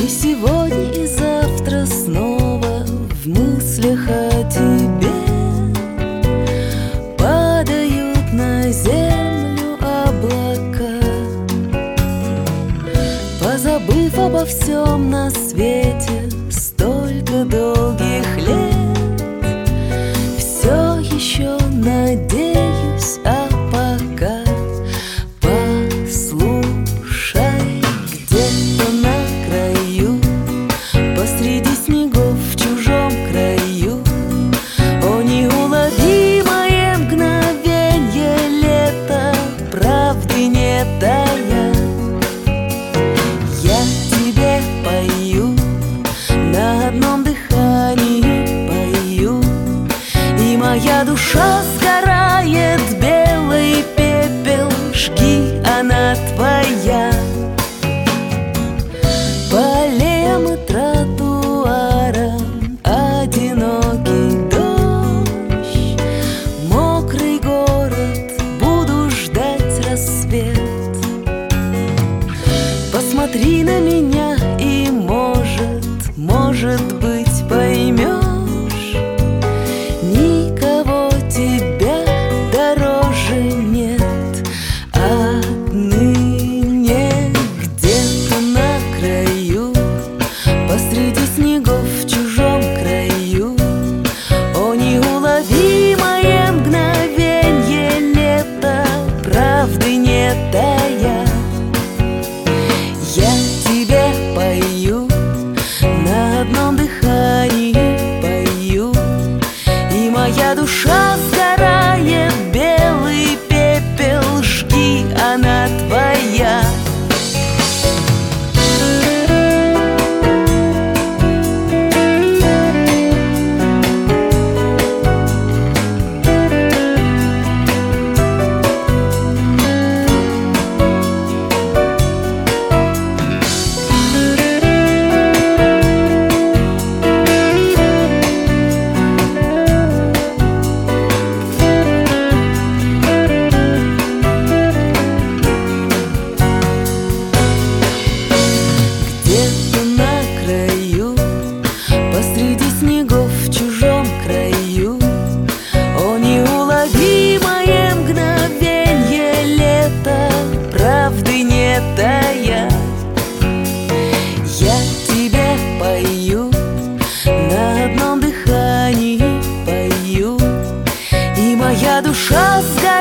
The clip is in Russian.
сегодня, и завтра снова в мыслях о тебе падают на землю облака. Позабыв обо всем на свете столько долгих лет, все еще надеюсь, а пока послушай, где-то на краю, посреди снегов в чужом краю, о неуловимое мгновенье лета, правды не тая, я тебе пою, на одном дыхании пою, и моя душа сгорает, белый пепел, жги, она твоя. По аллеям и тротуарам одинокий дождь, мокрый город, буду ждать рассвет. Посмотри на меня и, может быть, поймешь, никого тебя дороже нет. Отныне где-то на краю, посреди снегов в чужом краю, о неуловимое мгновенье лета, правды не тая, я тебе пою, на одном дыхании пою, и моя душа сгорает, белый пепел, жги, она твоя. Где-то на краю, посреди снегов в чужом краю, о неуловимое мгновенье лета, правды не тая, я тебе пою, на одном дыхании пою, и моя душа сгорает,